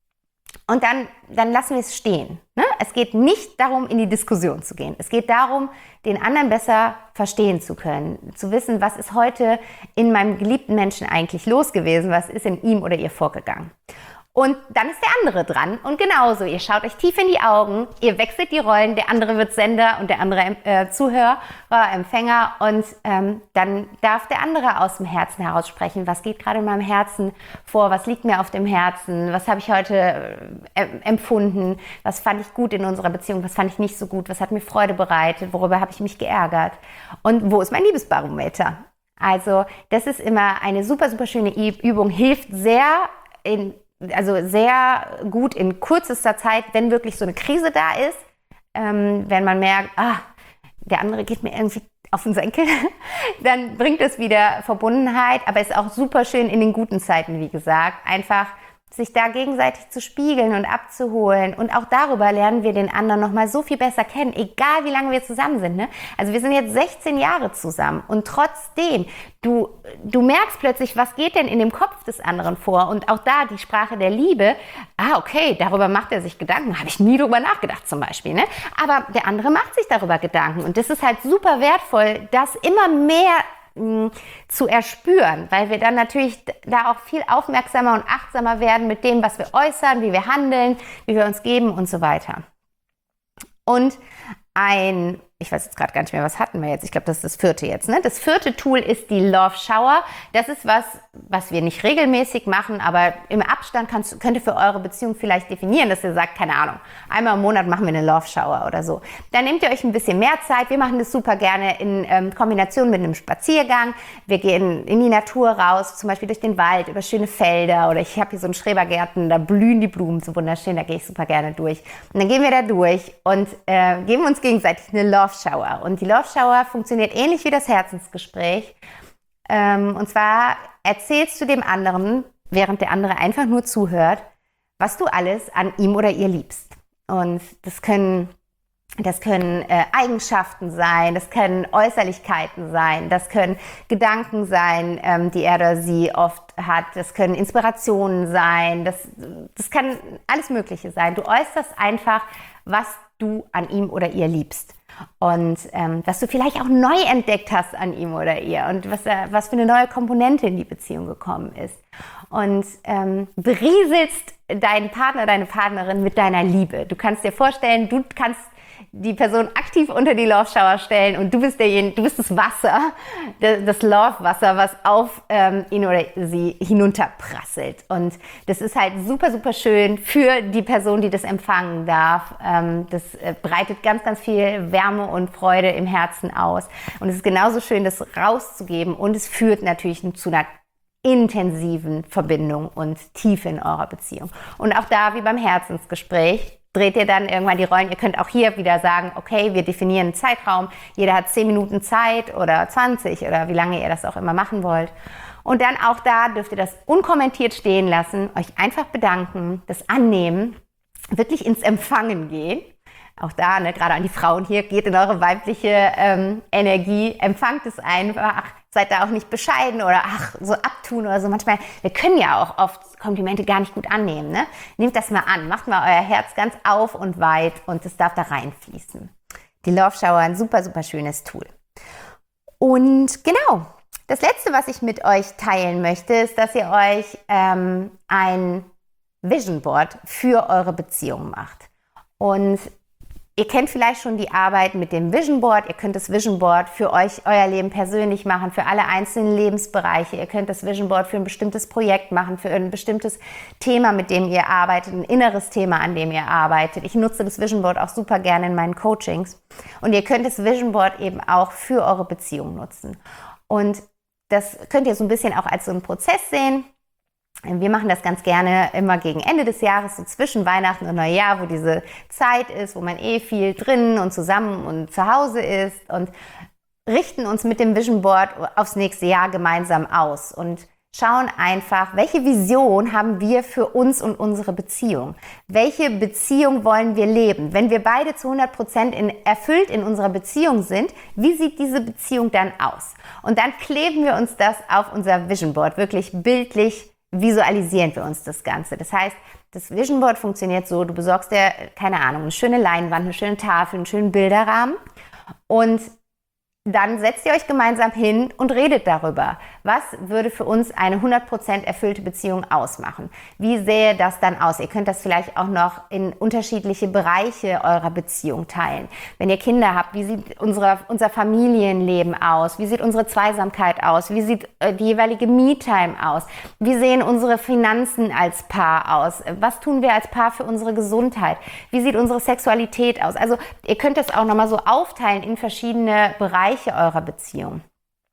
Speaker 1: Und dann, dann lassen wir es stehen. Ne? Es geht nicht darum, in die Diskussion zu gehen. Es geht darum, den anderen besser verstehen zu können, zu wissen, was ist heute in meinem geliebten Menschen eigentlich los gewesen, was ist in ihm oder ihr vorgegangen. Und dann ist der andere dran und genauso, ihr schaut euch tief in die Augen, ihr wechselt die Rollen, der andere wird Sender und der andere äh, Zuhörer, Empfänger und ähm, dann darf der andere aus dem Herzen heraus sprechen, was geht gerade in meinem Herzen vor, was liegt mir auf dem Herzen, was habe ich heute äh, empfunden, was fand ich gut in unserer Beziehung, was fand ich nicht so gut, was hat mir Freude bereitet, worüber habe ich mich geärgert und wo ist mein Liebesbarometer? Also das ist immer eine super, super schöne Übung, hilft sehr in Also sehr gut in kürzester Zeit, wenn wirklich so eine Krise da ist, ähm, wenn man merkt, ah, der andere geht mir irgendwie auf den Senkel, dann bringt es wieder Verbundenheit, aber ist auch super schön in den guten Zeiten, wie gesagt, einfach sich da gegenseitig zu spiegeln und abzuholen. Und auch darüber lernen wir den anderen nochmal so viel besser kennen, egal wie lange wir zusammen sind. Ne? Also wir sind jetzt sechzehn Jahre zusammen und trotzdem, du, du merkst plötzlich, was geht denn in dem Kopf des anderen vor? Und auch da die Sprache der Liebe, ah okay, darüber macht er sich Gedanken, habe ich nie drüber nachgedacht zum Beispiel. Ne? Aber der andere macht sich darüber Gedanken und das ist halt super wertvoll, das immer mehr zu erspüren, weil wir dann natürlich da auch viel aufmerksamer und achtsamer werden mit dem, was wir äußern, wie wir handeln, wie wir uns geben und so weiter. Und ein ich weiß jetzt gerade gar nicht mehr, was hatten wir jetzt? Ich glaube, das ist das vierte jetzt. Ne? Das vierte Tool ist die Love Shower. Das ist was, was wir nicht regelmäßig machen, aber im Abstand kannst, könnt ihr für eure Beziehung vielleicht definieren, dass ihr sagt, keine Ahnung, einmal im Monat machen wir eine Love Shower oder so. Dann nehmt ihr euch ein bisschen mehr Zeit. Wir machen das super gerne in ähm, Kombination mit einem Spaziergang. Wir gehen in die Natur raus, zum Beispiel durch den Wald, über schöne Felder, oder ich habe hier so einen Schrebergärten, da blühen die Blumen so wunderschön, da gehe ich super gerne durch. Und dann gehen wir da durch und äh, geben uns gegenseitig eine Love Shower. Und die Love Shower funktioniert ähnlich wie das Herzensgespräch. Ähm, und zwar erzählst du dem anderen, während der andere einfach nur zuhört, was du alles an ihm oder ihr liebst. Und das können, das können äh, Eigenschaften sein, das können Äußerlichkeiten sein, das können Gedanken sein, ähm, die er oder sie oft hat, das können Inspirationen sein, das, das kann alles Mögliche sein. Du äußerst einfach, was du an ihm oder ihr liebst. Und ähm, was du vielleicht auch neu entdeckt hast an ihm oder ihr und was, äh, was für eine neue Komponente in die Beziehung gekommen ist. Und ähm, berieselst deinen Partner, deine Partnerin mit deiner Liebe. Du kannst dir vorstellen, du kannst die Person aktiv unter die Love Shower stellen und du bist derjenige, du bist das Wasser, das Love-Wasser, was auf ähm, ihn oder sie hinunterprasselt. Und das ist halt super, super schön für die Person, die das empfangen darf. Ähm, das äh, breitet ganz, ganz viel Wärme und Freude im Herzen aus. Und es ist genauso schön, das rauszugeben, und es führt natürlich zu einer intensiven Verbindung und Tiefe in eurer Beziehung. Und auch da, wie beim Herzensgespräch, dreht ihr dann irgendwann die Rollen. Ihr könnt auch hier wieder sagen, okay, wir definieren einen Zeitraum. Jeder hat zehn Minuten Zeit oder zwanzig oder wie lange ihr das auch immer machen wollt. Und dann auch da dürft ihr das unkommentiert stehen lassen, euch einfach bedanken, das annehmen, wirklich ins Empfangen gehen. Auch da, ne, gerade an die Frauen hier, geht in eure weibliche ähm, Energie, empfangt es einfach, seid da auch nicht bescheiden oder ach, so abtun oder so. Manchmal, wir können ja auch oft Komplimente gar nicht gut annehmen. Ne? Nehmt das mal an, macht mal euer Herz ganz auf und weit und es darf da reinfließen. Die Love Shower, ein super, super schönes Tool. Und genau, das Letzte, was ich mit euch teilen möchte, ist, dass ihr euch ähm, ein Vision Board für eure Beziehung macht. Und ihr kennt vielleicht schon die Arbeit mit dem Vision Board. Ihr könnt das Vision Board für euch, euer Leben persönlich machen, für alle einzelnen Lebensbereiche. Ihr könnt das Vision Board für ein bestimmtes Projekt machen, für ein bestimmtes Thema, mit dem ihr arbeitet, ein inneres Thema, an dem ihr arbeitet. Ich nutze das Vision Board auch super gerne in meinen Coachings. Und ihr könnt das Vision Board eben auch für eure Beziehung nutzen. Und das könnt ihr so ein bisschen auch als so einen Prozess sehen. Wir machen das ganz gerne immer gegen Ende des Jahres, so zwischen Weihnachten und Neujahr, wo diese Zeit ist, wo man eh viel drin und zusammen und zu Hause ist, und richten uns mit dem Vision Board aufs nächste Jahr gemeinsam aus und schauen einfach, welche Vision haben wir für uns und unsere Beziehung? Welche Beziehung wollen wir leben? Wenn wir beide zu hundert Prozent in, erfüllt in unserer Beziehung sind, wie sieht diese Beziehung dann aus? Und dann kleben wir uns das auf unser Vision Board, wirklich bildlich visualisieren wir uns das Ganze. Das heißt, das Vision Board funktioniert so, du besorgst dir, keine Ahnung, eine schöne Leinwand, eine schöne Tafel, einen schönen Bilderrahmen, und dann setzt ihr euch gemeinsam hin und redet darüber. Was würde für uns eine hundert Prozent erfüllte Beziehung ausmachen? Wie sähe das dann aus? Ihr könnt das vielleicht auch noch in unterschiedliche Bereiche eurer Beziehung teilen. Wenn ihr Kinder habt, wie sieht unsere, unser Familienleben aus? Wie sieht unsere Zweisamkeit aus? Wie sieht äh, die jeweilige Me-Time aus? Wie sehen unsere Finanzen als Paar aus? Was tun wir als Paar für unsere Gesundheit? Wie sieht unsere Sexualität aus? Also ihr könnt das auch nochmal so aufteilen in verschiedene Bereiche eurer Beziehung.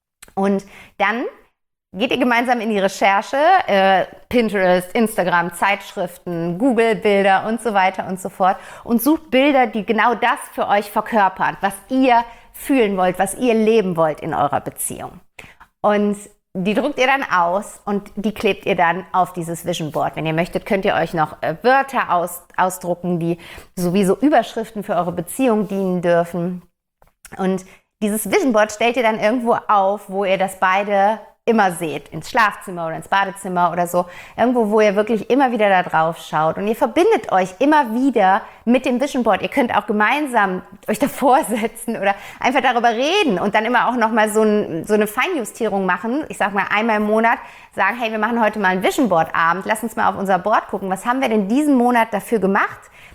Speaker 1: Und dann geht ihr gemeinsam in die Recherche, äh, Pinterest, Instagram, Zeitschriften, Google-Bilder und so weiter und so fort, und sucht Bilder, die genau das für euch verkörpern, was ihr fühlen wollt, was ihr leben wollt in eurer Beziehung. Und die druckt ihr dann aus und die klebt ihr dann auf dieses Vision Board. Wenn ihr möchtet, könnt ihr euch noch äh, Wörter aus, ausdrucken, die sowieso Überschriften für eure Beziehung dienen dürfen. Und dieses Vision Board stellt ihr dann irgendwo auf, wo ihr das beide immer seht, ins Schlafzimmer oder ins Badezimmer oder so, irgendwo, wo ihr wirklich immer wieder da drauf schaut, und ihr verbindet euch immer wieder mit dem Vision Board. Ihr könnt auch gemeinsam euch davor setzen oder einfach darüber reden und dann immer auch nochmal so, ein, so eine Feinjustierung machen. Ich sag mal, einmal im Monat sagen, hey, wir machen heute mal einen Vision Board Abend, lass uns mal auf unser Board gucken, was haben wir denn diesen Monat dafür gemacht,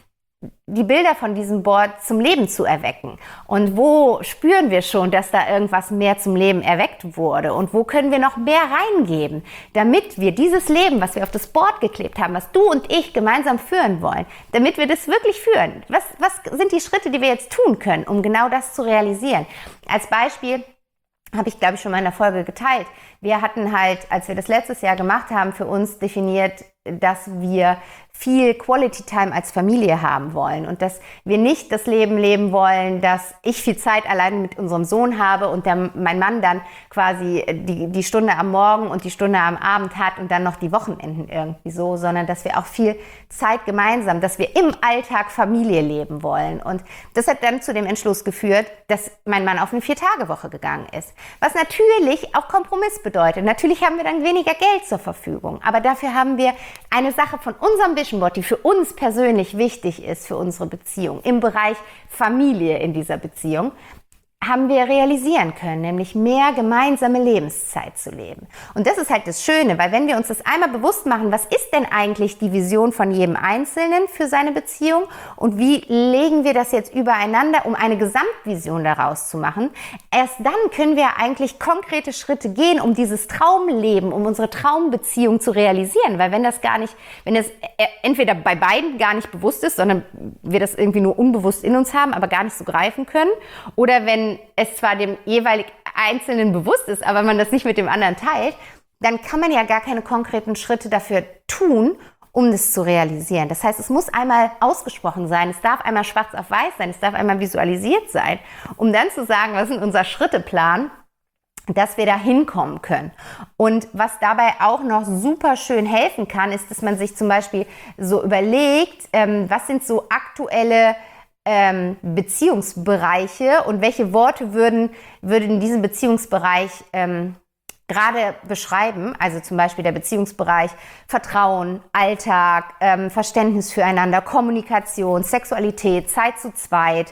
Speaker 1: die Bilder von diesem Board zum Leben zu erwecken? Und wo spüren wir schon, dass da irgendwas mehr zum Leben erweckt wurde? Und wo können wir noch mehr reingeben, damit wir dieses Leben, was wir auf das Board geklebt haben, was du und ich gemeinsam führen wollen, damit wir das wirklich führen? Was, was sind die Schritte, die wir jetzt tun können, um genau das zu realisieren? Als Beispiel habe ich, glaube ich, schon mal in der Folge geteilt. Wir hatten halt, als wir das letztes Jahr gemacht haben, für uns definiert, dass wir viel Quality Time als Familie haben wollen und dass wir nicht das Leben leben wollen, dass ich viel Zeit allein mit unserem Sohn habe und der, mein Mann dann quasi die, die Stunde am Morgen und die Stunde am Abend hat und dann noch die Wochenenden irgendwie so, sondern dass wir auch viel Zeit gemeinsam, dass wir im Alltag Familie leben wollen. Und das hat dann zu dem Entschluss geführt, dass mein Mann auf eine Vier-Tage-Woche gegangen ist. Was natürlich auch Kompromiss bedeutet. Natürlich haben wir dann weniger Geld zur Verfügung, aber dafür haben wir eine Sache von unserem Vision Board, die für uns persönlich wichtig ist, für unsere Beziehung, im Bereich Familie in dieser Beziehung, haben wir realisieren können, nämlich mehr gemeinsame Lebenszeit zu leben. Und das ist halt das Schöne, weil wenn wir uns das einmal bewusst machen, was ist denn eigentlich die Vision von jedem Einzelnen für seine Beziehung und wie legen wir das jetzt übereinander, um eine Gesamtvision daraus zu machen, erst dann können wir eigentlich konkrete Schritte gehen, um dieses Traumleben, um unsere Traumbeziehung zu realisieren, weil wenn das gar nicht, wenn es entweder bei beiden gar nicht bewusst ist, sondern wir das irgendwie nur unbewusst in uns haben, aber gar nicht so greifen können, oder wenn es zwar dem jeweilig Einzelnen bewusst ist, aber man das nicht mit dem anderen teilt, dann kann man ja gar keine konkreten Schritte dafür tun, um das zu realisieren. Das heißt, es muss einmal ausgesprochen sein, es darf einmal schwarz auf weiß sein, es darf einmal visualisiert sein, um dann zu sagen, was ist unser Schritteplan, dass wir da hinkommen können. Und was dabei auch noch super schön helfen kann, ist, dass man sich zum Beispiel so überlegt, ähm, was sind so aktuelle Ähm, Beziehungsbereiche und welche Worte würden, würden diesen Beziehungsbereich ähm, gerade beschreiben. Also zum Beispiel der Beziehungsbereich Vertrauen, Alltag, ähm, Verständnis füreinander, Kommunikation, Sexualität, Zeit zu zweit,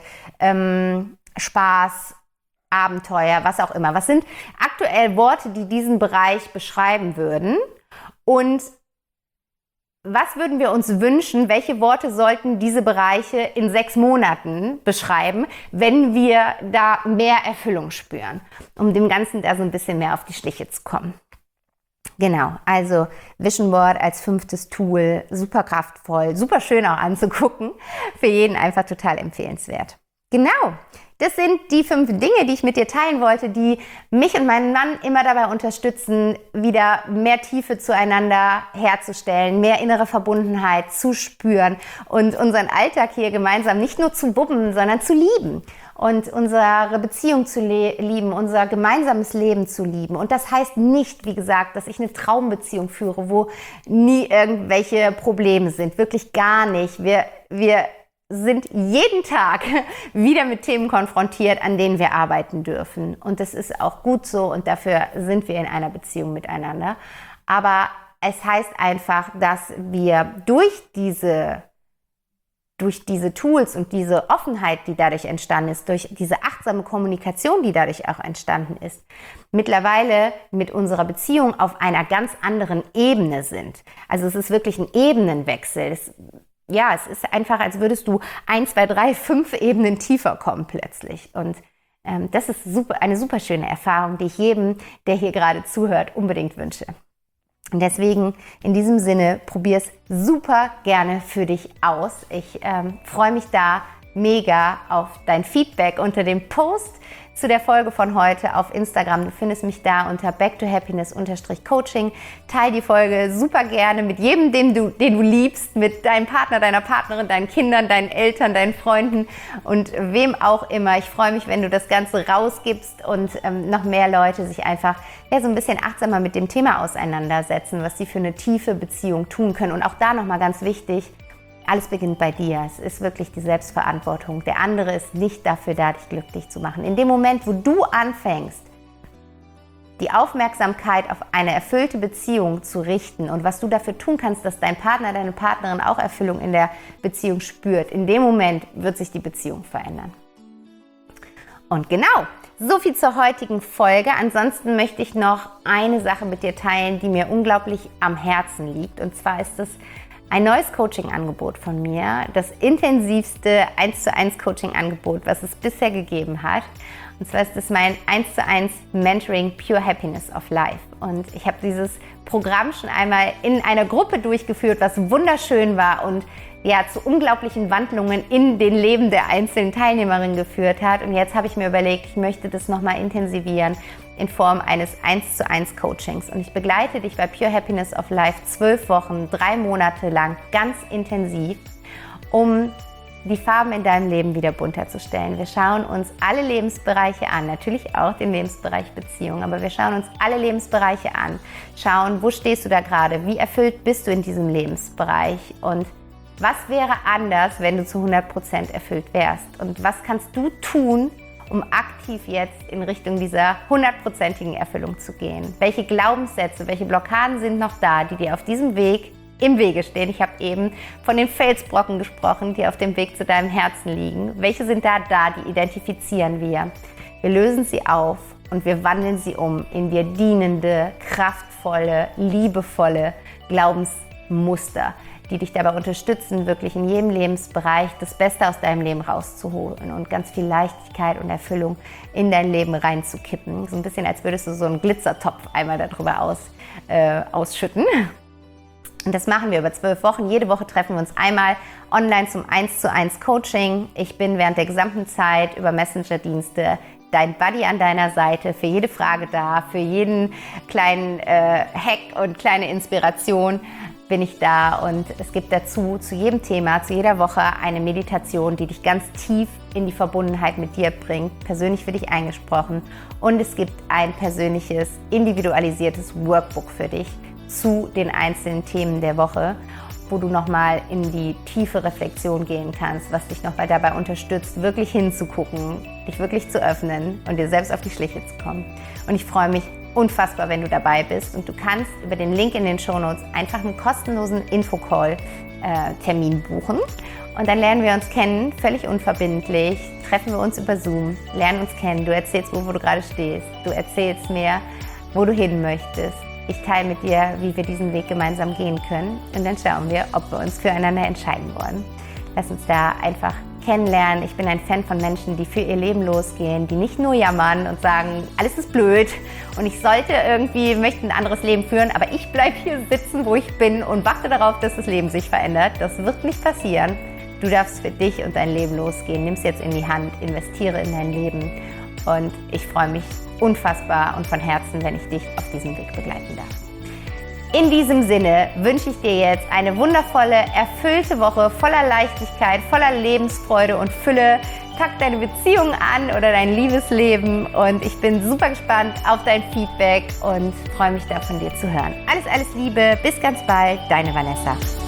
Speaker 1: ähm, Spaß, Abenteuer, was auch immer. Was sind aktuell Worte, die diesen Bereich beschreiben würden? Und was würden wir uns wünschen, welche Worte sollten diese Bereiche in sechs Monaten beschreiben, wenn wir da mehr Erfüllung spüren, um dem Ganzen da so ein bisschen mehr auf die Schliche zu kommen. Genau, also Vision Board als fünftes Tool, super kraftvoll, super schön auch anzugucken, für jeden einfach total empfehlenswert. Genau. Das sind die fünf Dinge, die ich mit dir teilen wollte, die mich und meinen Mann immer dabei unterstützen, wieder mehr Tiefe zueinander herzustellen, mehr innere Verbundenheit zu spüren und unseren Alltag hier gemeinsam nicht nur zu wuppen, sondern zu lieben und unsere Beziehung zu le- lieben, unser gemeinsames Leben zu lieben. Und das heißt nicht, wie gesagt, dass ich eine Traumbeziehung führe, wo nie irgendwelche Probleme sind. Wirklich gar nicht. Wir, wir sind jeden Tag wieder mit Themen konfrontiert, an denen wir arbeiten dürfen. Und das ist auch gut so und dafür sind wir in einer Beziehung miteinander. Aber es heißt einfach, dass wir durch diese, durch diese Tools und diese Offenheit, die dadurch entstanden ist, durch diese achtsame Kommunikation, die dadurch auch entstanden ist, mittlerweile mit unserer Beziehung auf einer ganz anderen Ebene sind. Also es ist wirklich ein Ebenenwechsel. Es Ja, es ist einfach, als würdest du ein, zwei, drei, fünf Ebenen tiefer kommen plötzlich. Und ähm, das ist super, eine super schöne Erfahrung, die ich jedem, der hier gerade zuhört, unbedingt wünsche. Und deswegen in diesem Sinne, probier es super gerne für dich aus. Ich ähm, freue mich da mega auf dein Feedback unter dem Post zu der Folge von heute auf Instagram. Du findest mich da unter back to happiness coaching. Teil die Folge super gerne mit jedem, den du, den du liebst, mit deinem Partner, deiner Partnerin, deinen Kindern, deinen Eltern, deinen Freunden und wem auch immer. Ich freue mich, wenn du das Ganze rausgibst und ähm, noch mehr Leute sich einfach ja, so ein bisschen achtsamer mit dem Thema auseinandersetzen, was sie für eine tiefe Beziehung tun können. Und auch da nochmal ganz wichtig, alles beginnt bei dir. Es ist wirklich die Selbstverantwortung. Der andere ist nicht dafür da, dich glücklich zu machen. In dem Moment, wo du anfängst, die Aufmerksamkeit auf eine erfüllte Beziehung zu richten und was du dafür tun kannst, dass dein Partner, deine Partnerin auch Erfüllung in der Beziehung spürt, in dem Moment wird sich die Beziehung verändern. Und genau, so viel zur heutigen Folge. Ansonsten möchte ich noch eine Sache mit dir teilen, die mir unglaublich am Herzen liegt. Und zwar ist es ein neues Coaching-Angebot von mir, das intensivste eins zu eins Coaching-Angebot, was es bisher gegeben hat. Und zwar ist es mein eins zu eins Mentoring Pure Happiness of Life. Und ich habe dieses Programm schon einmal in einer Gruppe durchgeführt, was wunderschön war und ja, zu unglaublichen Wandlungen in den Leben der einzelnen Teilnehmerinnen geführt hat. Und jetzt habe ich mir überlegt, ich möchte das nochmal intensivieren in Form eines eins zu eins Coachings. Und ich begleite dich bei Pure Happiness of Life zwölf Wochen, drei Monate lang, ganz intensiv, um die Farben in deinem Leben wieder bunter zu stellen. Wir schauen uns alle Lebensbereiche an, natürlich auch den Lebensbereich Beziehung, aber wir schauen uns alle Lebensbereiche an, schauen, wo stehst du da gerade, wie erfüllt bist du in diesem Lebensbereich und was wäre anders, wenn du zu hundert Prozent erfüllt wärst und was kannst du tun, um aktiv jetzt in Richtung dieser hundertprozentigen Erfüllung zu gehen? Welche Glaubenssätze, welche Blockaden sind noch da, die dir auf diesem Weg im Wege stehen? Ich habe eben von den Felsbrocken gesprochen, die auf dem Weg zu deinem Herzen liegen. Welche sind da da, die identifizieren wir? Wir lösen sie auf und wir wandeln sie um in dir dienende, kraftvolle, liebevolle Glaubensmuster, die dich dabei unterstützen, wirklich in jedem Lebensbereich das Beste aus deinem Leben rauszuholen und ganz viel Leichtigkeit und Erfüllung in dein Leben reinzukippen. So ein bisschen, als würdest du so einen Glitzertopf einmal darüber aus, äh, ausschütten. Und das machen wir über zwölf Wochen. Jede Woche treffen wir uns einmal online zum eins zu eins Coaching. Ich bin während der gesamten Zeit über Messenger-Dienste dein Buddy an deiner Seite, für jede Frage da, für jeden kleinen äh, Hack und kleine Inspiration bin ich da. Und es gibt dazu zu jedem Thema, zu jeder Woche eine Meditation, die dich ganz tief in die Verbundenheit mit dir bringt, persönlich für dich eingesprochen. Und es gibt ein persönliches, individualisiertes Workbook für dich zu den einzelnen Themen der Woche, wo du nochmal in die tiefe Reflexion gehen kannst, was dich nochmal dabei unterstützt, wirklich hinzugucken, dich wirklich zu öffnen und dir selbst auf die Schliche zu kommen. Und ich freue mich unfassbar, wenn du dabei bist. Und du kannst über den Link in den Shownotes einfach einen kostenlosen Infocall-Termin buchen. Und dann lernen wir uns kennen, völlig unverbindlich, treffen wir uns über Zoom, lernen uns kennen. Du erzählst, wo, wo du gerade stehst. Du erzählst mir, wo du hin möchtest. Ich teile mit dir, wie wir diesen Weg gemeinsam gehen können. Und dann schauen wir, ob wir uns füreinander entscheiden wollen. Lass uns da einfach kennenlernen. Ich bin ein Fan von Menschen, die für ihr Leben losgehen, die nicht nur jammern und sagen, alles ist blöd und ich sollte irgendwie, möchte ein anderes Leben führen, aber ich bleibe hier sitzen, wo ich bin und warte darauf, dass das Leben sich verändert. Das wird nicht passieren. Du darfst für dich und dein Leben losgehen. Nimm es jetzt in die Hand, investiere in dein Leben und ich freue mich unfassbar und von Herzen, wenn ich dich auf diesem Weg begleiten darf. In diesem Sinne wünsche ich dir jetzt eine wundervolle, erfüllte Woche voller Leichtigkeit, voller Lebensfreude und Fülle. Pack deine Beziehung an oder dein Liebesleben und ich bin super gespannt auf dein Feedback und freue mich da von dir zu hören. Alles, alles Liebe, bis ganz bald, deine Vanessa.